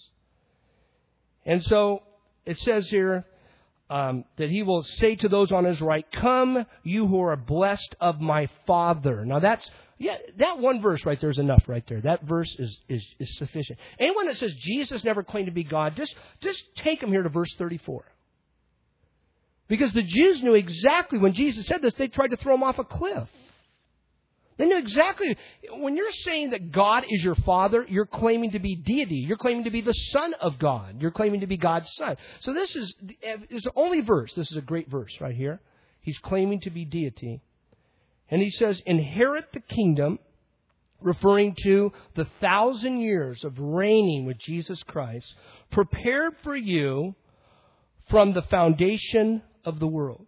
And so it says here that He will say to those on His right, "Come, you who are blessed of my Father." Now that one verse right there is enough right there. That verse is sufficient. Anyone that says Jesus never claimed to be God, just take them here to verse 34. Because the Jews knew exactly when Jesus said this, they tried to throw Him off a cliff. They knew exactly. When you're saying that God is your Father, you're claiming to be deity. You're claiming to be the Son of God. You're claiming to be God's Son. So this is the only verse. This is a great verse right here. He's claiming to be deity. And He says, inherit the kingdom, referring to the 1,000 years of reigning with Jesus Christ, prepared for you from the foundation of the world.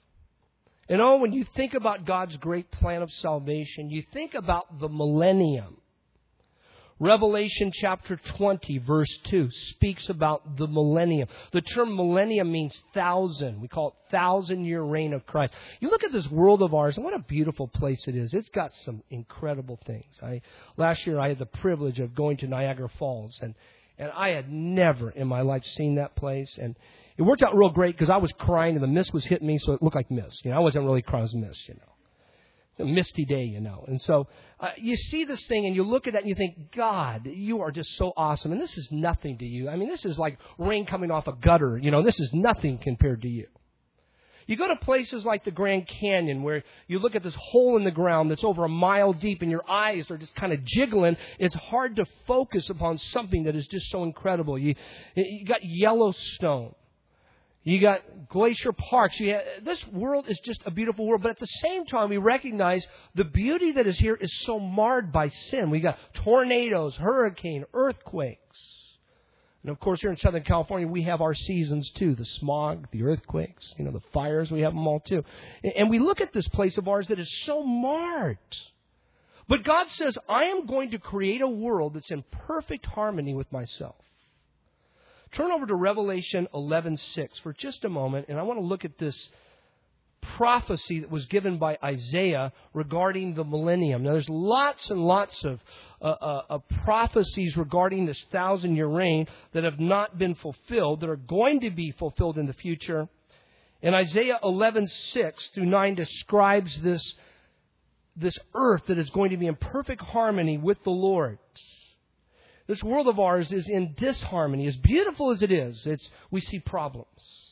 And when you think about God's great plan of salvation, you think about the millennium. Revelation chapter 20, verse 2, speaks about the millennium. The term millennium means 1,000. We call it 1,000-year reign of Christ. You look at this world of ours, and what a beautiful place it is. It's got some incredible things. Last year, I had the privilege of going to Niagara Falls, and I had never in my life seen that place. And it worked out real great because I was crying and the mist was hitting me, so it looked like mist. I wasn't really crying, it was mist, It's a misty day, And so you see this thing and you look at that and you think, God, you are just so awesome. And this is nothing to you. I mean, this is like rain coming off a gutter. This is nothing compared to you. You go to places like the Grand Canyon where you look at this hole in the ground that's over a mile deep and your eyes are just kind of jiggling. It's hard to focus upon something that is just so incredible. You got Yellowstone. You got Glacier Parks. This world is just a beautiful world. But at the same time, we recognize the beauty that is here is so marred by sin. We got tornadoes, hurricane, earthquakes. And of course, here in Southern California, we have our seasons too. The smog, the earthquakes, the fires, we have them all too. And we look at this place of ours that is so marred. But God says, I am going to create a world that's in perfect harmony with myself. Turn over to Revelation 11:6 for just a moment, and I want to look at this prophecy that was given by Isaiah regarding the millennium. Now, there's lots and lots of prophecies regarding this 1,000-year reign that have not been fulfilled, that are going to be fulfilled in the future. And Isaiah 11:6-9 describes this earth that is going to be in perfect harmony with the Lord. This world of ours is in disharmony. As beautiful as it is, we see problems.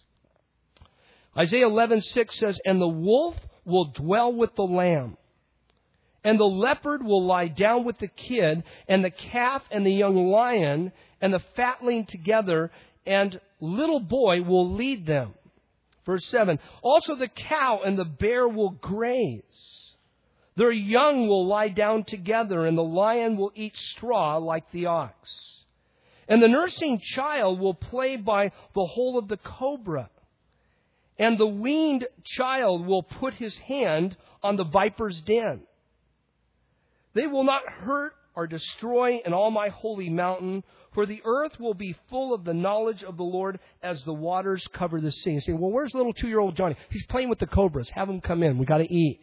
Isaiah 11:6 says, "And the wolf will dwell with the lamb, and the leopard will lie down with the kid, and the calf and the young lion and the fatling together, and little boy will lead them." Verse 7, "Also the cow and the bear will graze. Their young will lie down together, and the lion will eat straw like the ox. And the nursing child will play by the hole of the cobra. And the weaned child will put his hand on the viper's den. They will not hurt or destroy in all my holy mountain, for the earth will be full of the knowledge of the Lord as the waters cover the sea." You say, well, where's little 2-year-old Johnny? He's playing with the cobras. Have him come in. We got to eat,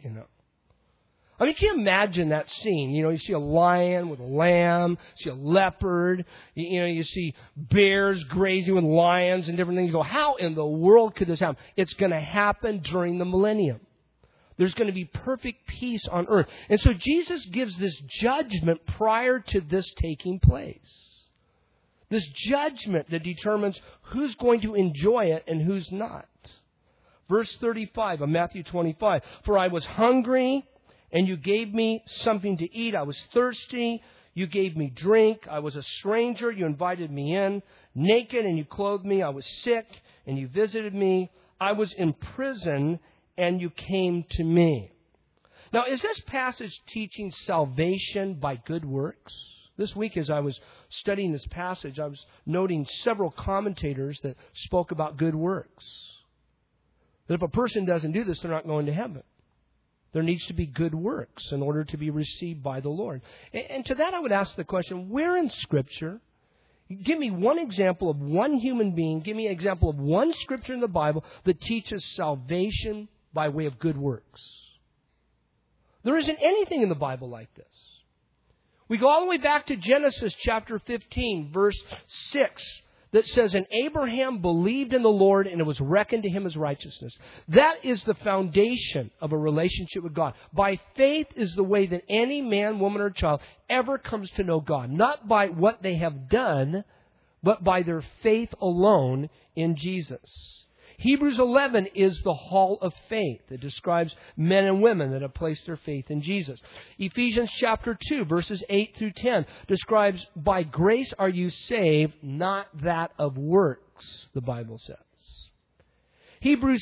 I mean, can you imagine that scene? You see a lion with a lamb, you see a leopard, you see bears grazing with lions and different things. You go, how in the world could this happen? It's going to happen during the millennium. There's going to be perfect peace on earth. And so Jesus gives this judgment prior to this taking place. This judgment that determines who's going to enjoy it and who's not. Verse 35 of Matthew 25, "For I was hungry, and you gave me something to eat. I was thirsty. You gave me drink. I was a stranger. You invited me in. Naked, and you clothed me. I was sick, and you visited me. I was in prison, and you came to me. Now, is this passage teaching salvation by good works? This week, as I was studying this passage, I was noting several commentators that spoke about good works. That if a person doesn't do this, they're not going to heaven. There needs to be good works in order to be received by the Lord. And to that I would ask the question, where in Scripture, give me one example of one human being, give me an example of one Scripture in the Bible that teaches salvation by way of good works. There isn't anything in the Bible like this. We go all the way back to Genesis chapter 15, verse 6, that says, and Abraham believed in the Lord, and it was reckoned to him as righteousness. That is the foundation of a relationship with God. By faith is the way that any man, woman, or child ever comes to know God. Not by what they have done, but by their faith alone in Jesus. Hebrews 11 is the hall of faith. It describes men and women that have placed their faith in Jesus. Ephesians chapter 2, verses 8 through 10, describes, by grace are you saved, not that of works, the Bible says. Hebrews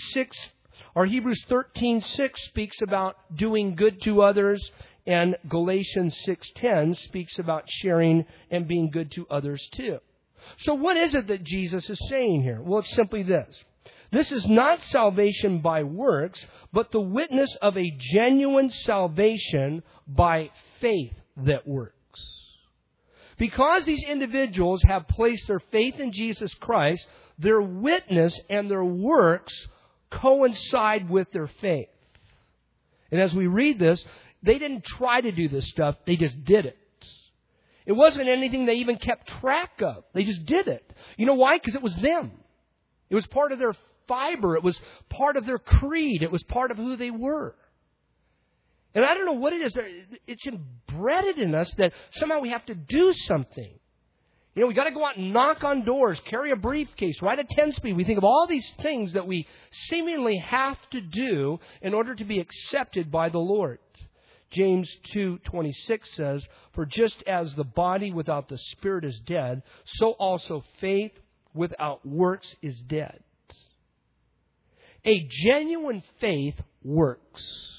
13:6 speaks about doing good to others, and Galatians 6:10 speaks about sharing and being good to others too. So what is it that Jesus is saying here? Well, it's simply this. This is not salvation by works, but the witness of a genuine salvation by faith that works. Because these individuals have placed their faith in Jesus Christ, their witness and their works coincide with their faith. And as we read this, they didn't try to do this stuff, they just did it. It wasn't anything they even kept track of. They just did it. You know why? Because it was them. It was part of their fiber. It was part of their creed. It was part of who they were. And I don't know what it is. It's embedded in us that somehow we have to do something. You know, we got to go out and knock on doors, carry a briefcase, ride a 10-speed. We think of all these things that we seemingly have to do in order to be accepted by the Lord. James 2:26 says, for just as the body without the spirit is dead, so also faith without works is dead. A genuine faith works.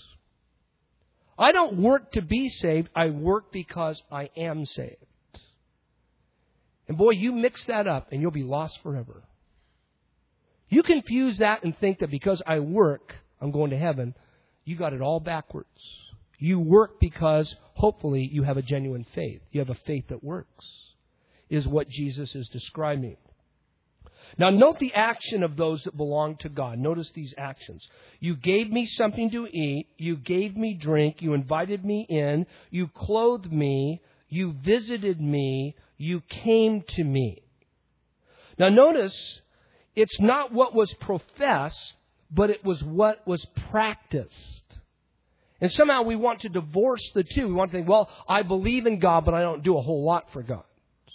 I don't work to be saved. I work because I am saved. And boy, you mix that up and you'll be lost forever. You confuse that and think that because I work, I'm going to heaven. You got it all backwards. You work because hopefully you have a genuine faith. You have a faith that works, is what Jesus is describing. Now note the action of those that belong to God. Notice these actions. You gave me something to eat. You gave me drink. You invited me in. You clothed me. You visited me. You came to me. Now notice, it's not what was professed, but it was what was practiced. And somehow we want to divorce the two. We want to think, well, I believe in God, but I don't do a whole lot for God.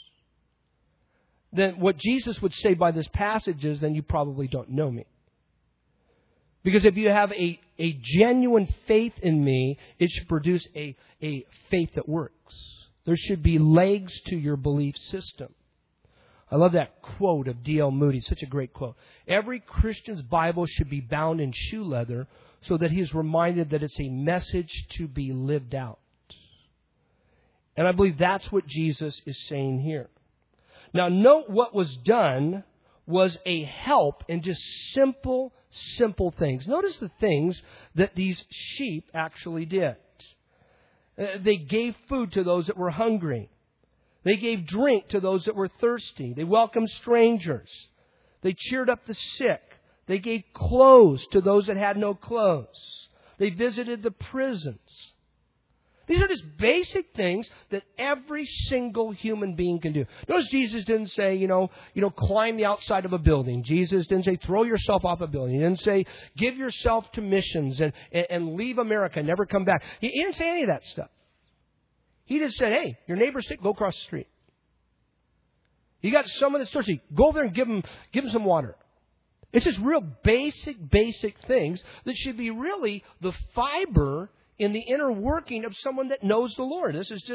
Then what Jesus would say by this passage is, then you probably don't know me. Because if you have a genuine faith in me, it should produce a faith that works. There should be legs to your belief system. I love that quote of D.L. Moody. Such a great quote. Every Christian's Bible should be bound in shoe leather so that he is reminded that it's a message to be lived out. And I believe that's what Jesus is saying here. Now, note what was done was a help in just simple things. Notice the things that these sheep actually did. They gave food to those that were hungry. They gave drink to those that were thirsty. They welcomed strangers. They cheered up the sick. They gave clothes to those that had no clothes. They visited the prisons. These are just basic things that every single human being can do. Notice Jesus didn't say, climb the outside of a building. Jesus didn't say, throw yourself off a building. He didn't say, give yourself to missions and leave America and never come back. He didn't say any of that stuff. He just said, hey, your neighbor's sick, go across the street. You got someone that's thirsty, go over there and give them some water. It's just real basic things that should be really the fiber in the inner working of someone that knows the Lord. This is just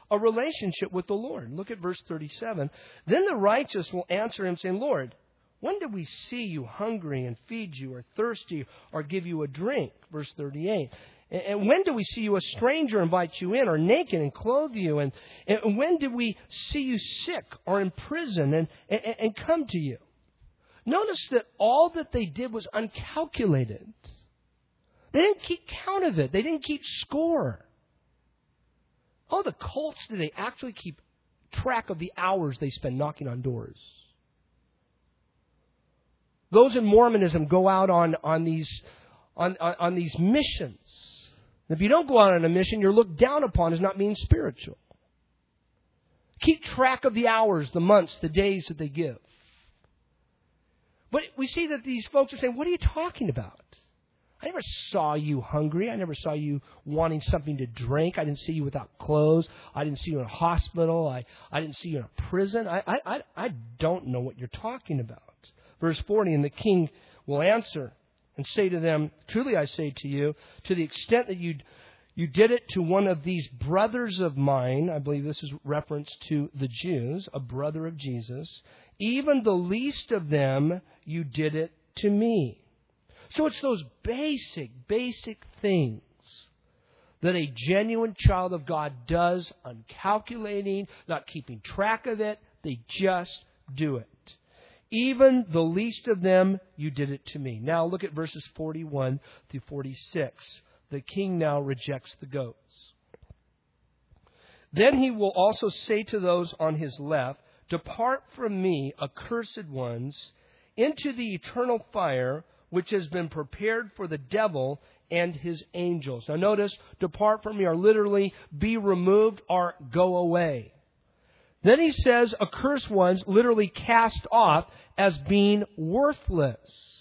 a relationship with the Lord. Look at verse 37. Then the righteous will answer him, saying, Lord, when did we see you hungry and feed you, or thirsty, or give you a drink? Verse 38. And when did we see you a stranger, invite you in, or naked and clothe you? And when did we see you sick or in prison and come to you? Notice that all that they did was uncalculated. They didn't keep count of it. They didn't keep score. Oh, the cults, do they actually keep track of the hours they spend knocking on doors? Those in Mormonism go out on these missions. If you don't go out on a mission, you're looked down upon as not being spiritual. Keep track of the hours, the months, the days that they give. But we see that these folks are saying, what are you talking about? I never saw you hungry. I never saw you wanting something to drink. I didn't see you without clothes. I didn't see you in a hospital. I didn't see you in a prison. I don't know what you're talking about. Verse 40, and the king will answer and say to them, truly I say to you, to the extent that you did it to one of these brothers of mine, I believe this is reference to the Jews, a brother of Jesus, even the least of them, you did it to me. So it's those basic things that a genuine child of God does, uncalculating, not keeping track of it. They just do it. Even the least of them, you did it to me. Now look at verses 41 through 46. The king now rejects the goats. Then he will also say to those on his left, depart from me, accursed ones, into the eternal fire, which has been prepared for the devil and his angels. Now notice, depart from me, or literally be removed or go away. Then he says, accursed ones, literally cast off as being worthless.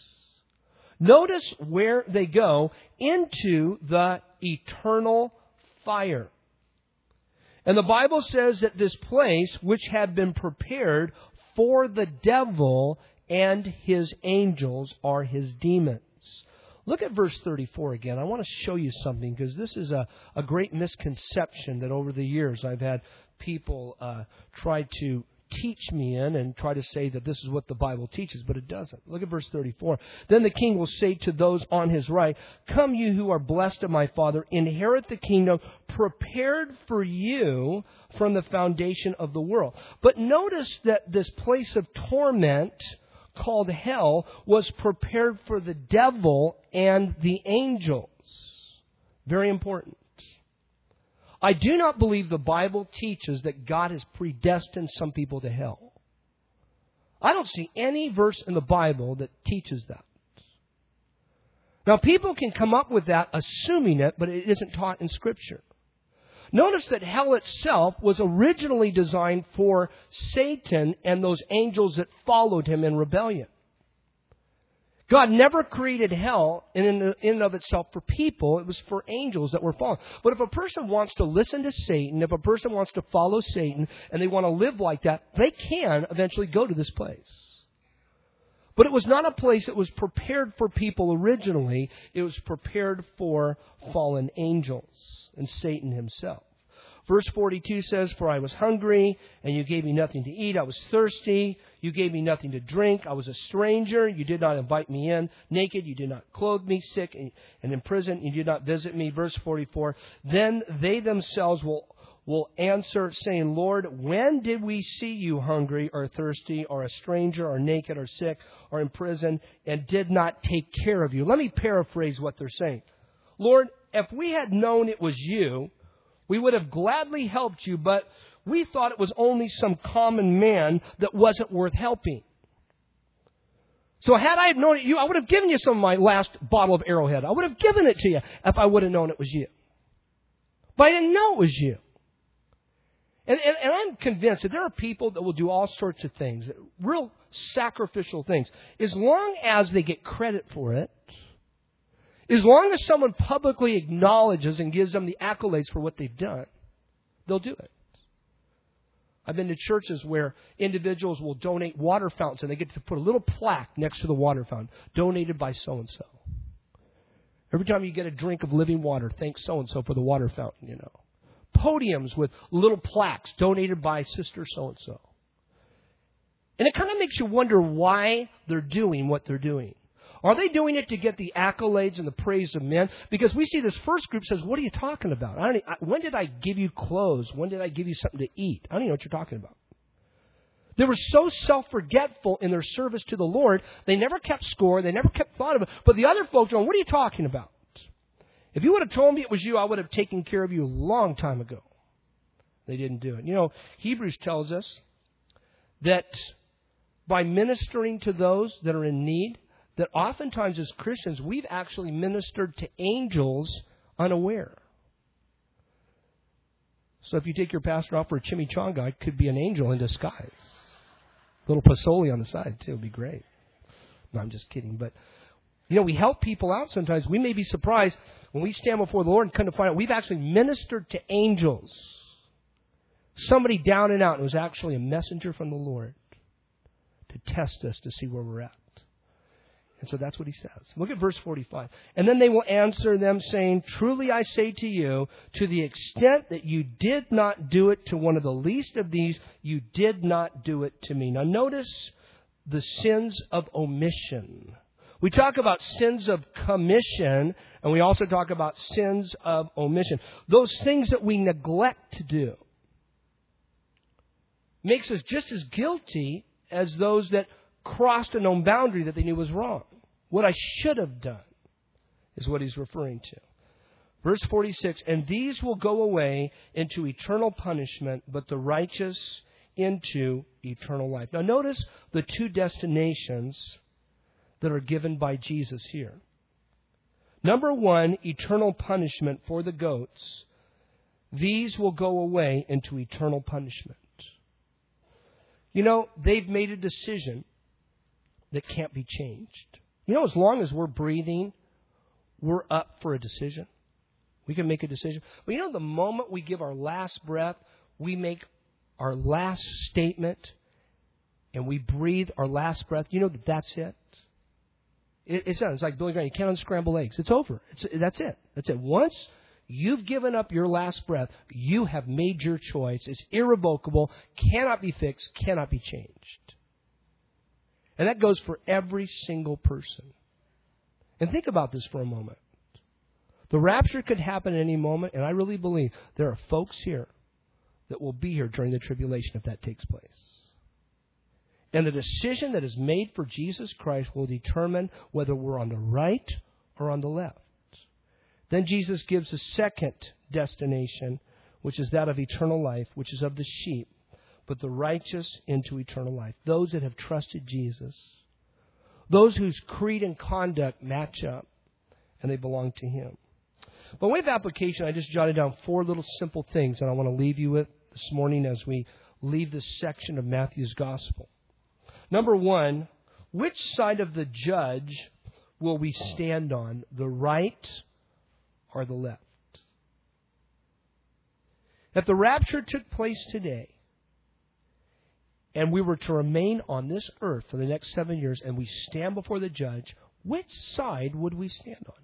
Notice where they go, into the eternal fire. And the Bible says that this place, which had been prepared for the devil and his angels, are his demons. Look at verse 34 again. I want to show you something, because this is a great misconception that over the years I've had people try to teach me in and try to say that this is what the Bible teaches, but it doesn't. Look at verse 34. Then the king will say to those on his right, come you who are blessed of my Father, inherit the kingdom prepared for you from the foundation of the world. But notice that this place of torment called hell was prepared for the devil and the angels. Very important. I do not believe the Bible teaches that God has predestined some people to hell. I don't see any verse in the Bible that teaches that. Now, people can come up with that assuming it, but it isn't taught in Scripture. Notice that hell itself was originally designed for Satan and those angels that followed him in rebellion. God never created hell in and of itself for people. It was for angels that were fallen. But if a person wants to listen to Satan, if a person wants to follow Satan, and they want to live like that, they can eventually go to this place. But it was not a place that was prepared for people originally. It was prepared for fallen angels and Satan himself. Verse 42 says, for I was hungry, and you gave me nothing to eat. I was thirsty. You gave me nothing to drink. I was a stranger. You did not invite me in. Naked. You did not clothe me. Sick and in prison. You did not visit me. Verse 44. Then they themselves will answer, saying, Lord, when did we see you hungry or thirsty or a stranger or naked or sick or in prison and did not take care of you? Let me paraphrase what they're saying. Lord, if we had known it was you, we would have gladly helped you, but we thought it was only some common man that wasn't worth helping. So had I known it you, I would have given you some of my last bottle of Arrowhead. I would have given it to you if I would have known it was you. But I didn't know it was you. And I'm convinced that there are people that will do all sorts of things, real sacrificial things, as long as they get credit for it. As long as someone publicly acknowledges and gives them the accolades for what they've done, they'll do it. I've been to churches where individuals will donate water fountains and they get to put a little plaque next to the water fountain, donated by so-and-so. Every time you get a drink of living water, thank so-and-so for the water fountain, podiums with little plaques donated by Sister so-and-so. And it kind of makes you wonder why they're doing what they're doing. Are they doing it to get the accolades and the praise of men? Because we see this first group says, what are you talking about? When did I give you clothes? When did I give you something to eat? I don't even know what you're talking about. They were so self-forgetful in their service to the Lord, they never kept score, they never kept thought of it. But the other folks are, what are you talking about? If you would have told me it was you, I would have taken care of you a long time ago. They didn't do it. You know, Hebrews tells us that by ministering to those that are in need, that oftentimes as Christians, we've actually ministered to angels unaware. So if you take your pastor out for a chimichanga, it could be an angel in disguise. A little pasoli on the side, too, would be great. No, I'm just kidding. But, you know, we help people out sometimes. We may be surprised when we stand before the Lord and come to find out we've actually ministered to angels. Somebody down and out. It was actually a messenger from the Lord to test us to see where we're at. And so that's what he says. Look at verse 45. And then they will answer them saying, truly I say to you, to the extent that you did not do it to one of the least of these, you did not do it to me. Now notice the sins of omission. We talk about sins of commission, and we also talk about sins of omission. Those things that we neglect to do makes us just as guilty as those that crossed a known boundary that they knew was wrong. What I should have done is what he's referring to. Verse 46, and these will go away into eternal punishment, but the righteous into eternal life. Now notice the two destinations that are given by Jesus here. Number one, eternal punishment for the goats. These will go away into eternal punishment. You know, they've made a decision that can't be changed. You know, as long as we're breathing, we're up for a decision. We can make a decision. But you know, the moment we give our last breath, we make our last statement, and we breathe our last breath, you know that's it. It's done. It's like Billy Graham. You can't unscramble eggs. It's over. That's it. That's it. Once you've given up your last breath, you have made your choice. It's irrevocable, cannot be fixed, cannot be changed. And that goes for every single person. And think about this for a moment. The rapture could happen at any moment, and I really believe there are folks here that will be here during the tribulation if that takes place. And the decision that is made for Jesus Christ will determine whether we're on the right or on the left. Then Jesus gives a second destination, which is that of eternal life, which is of the sheep, but the righteous into eternal life. Those that have trusted Jesus. Those whose creed and conduct match up, and they belong to Him. By way of application, I just jotted down 4 little simple things that I want to leave you with this morning as we leave this section of Matthew's Gospel. Number 1, which side of the judge will we stand on, the right or the left? If the rapture took place today, and we were to remain on this earth for the next 7 years, and we stand before the judge, which side would we stand on?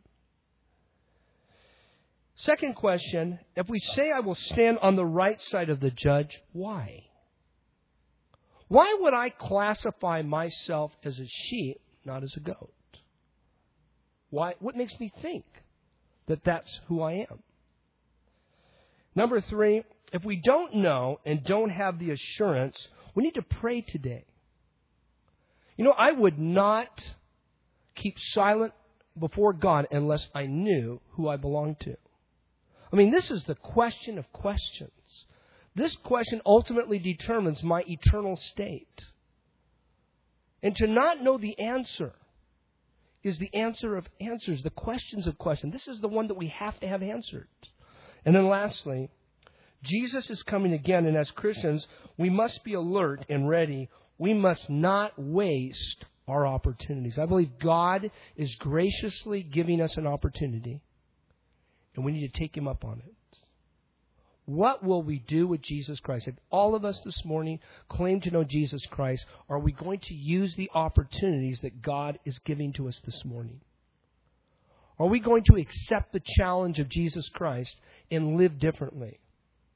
Second question, if we say I will stand on the right side of the judge, why? Why would I classify myself as a sheep, not as a goat? Why? What makes me think that that's who I am? Number 3, if we don't know and don't have the assurance, we need to pray today. You know, I would not keep silent before God unless I knew who I belonged to. I mean, this is the question of questions. This question ultimately determines my eternal state. And to not know the answer is the answer of answers, the questions of questions. This is the one that we have to have answered. And then lastly, Jesus is coming again, and as Christians, we must be alert and ready. We must not waste our opportunities. I believe God is graciously giving us an opportunity, and we need to take Him up on it. What will we do with Jesus Christ? If all of us this morning claim to know Jesus Christ, are we going to use the opportunities that God is giving to us this morning? Are we going to accept the challenge of Jesus Christ and live differently?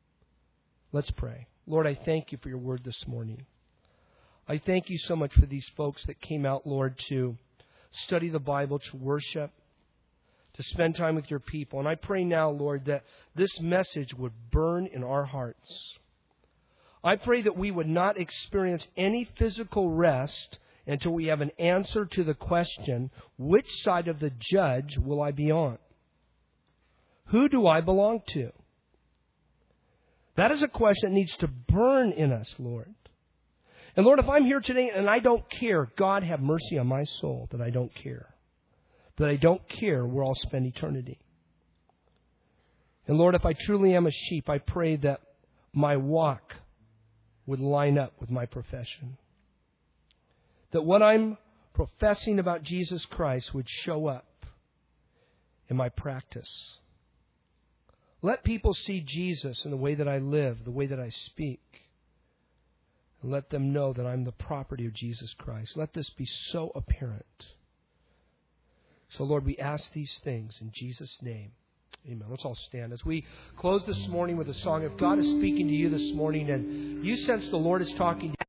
Let's pray. Lord, I thank you for your word this morning. I thank you so much for these folks that came out, Lord, to study the Bible, to worship, to spend time with your people. And I pray now, Lord, that this message would burn in our hearts. I pray that we would not experience any physical rest until we have an answer to the question, which side of the judge will I be on? Who do I belong to? That is a question that needs to burn in us, Lord. And Lord, if I'm here today and I don't care, God have mercy on my soul that I don't care. That I don't care where I'll spend eternity. And Lord, if I truly am a sheep, I pray that my walk would line up with my profession. That what I'm professing about Jesus Christ would show up in my practice. Let people see Jesus in the way that I live, the way that I speak. And let them know that I'm the property of Jesus Christ. Let this be so apparent. So, Lord, we ask these things in Jesus' name. Amen. Let's all stand. As we close this morning with a song, if God is speaking to you this morning and you sense the Lord is talking to you,